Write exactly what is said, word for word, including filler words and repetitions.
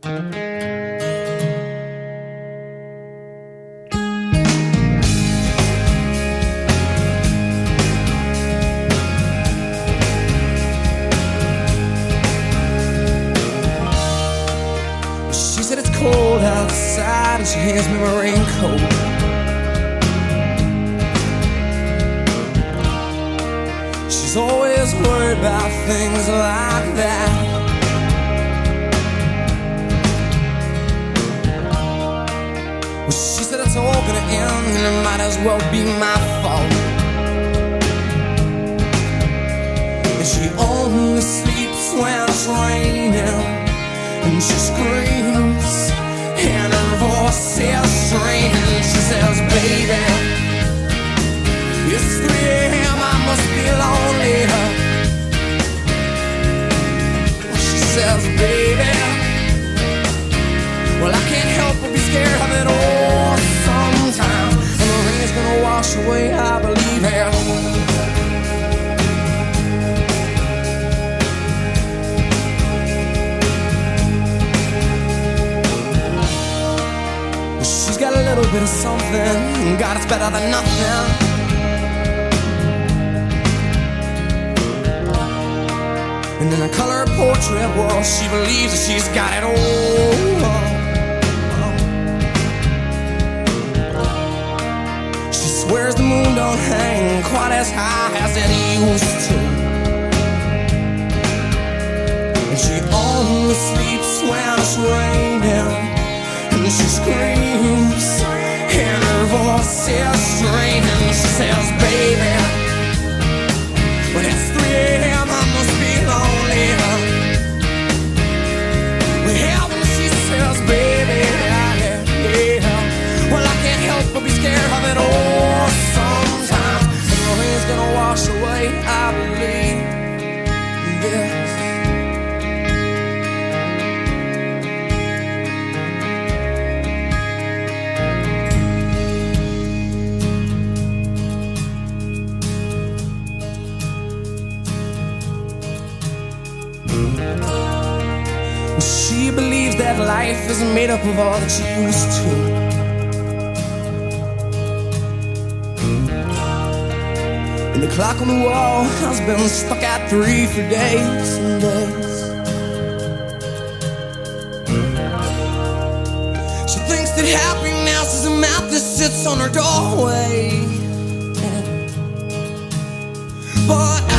She said it's cold outside and she hands me my raincoat. She's always worried about things like that. Well, she said it's all gonna end and it might as well be my fault. And she only sleeps when it's raining, and she screams, and her voice is strange. She says, baby, it's three a m, I must be lonely. She says, baby, well, I can't help but be scared of it all sometimes. And the rain's gonna wash away, I believe it. Got a little bit of something, God, it's better than nothing. And in a color portrait, well, she believes that she's got it all. She swears the moon don't hang quite as high as it used to, and she only sleeps when it's raining. And she screams, and her voice is strange. And she says, baby, when it's three a m, I must be lonely. Well, when she says, baby, yeah, yeah, well, I can't help but be scared of it all sometimes. And the rain's gonna wash away, I believe this. She believes that life isn't made up of all that she used to. And the clock on the wall has been stuck at three for days and days. She thinks that happiness is a map that sits on her doorway, but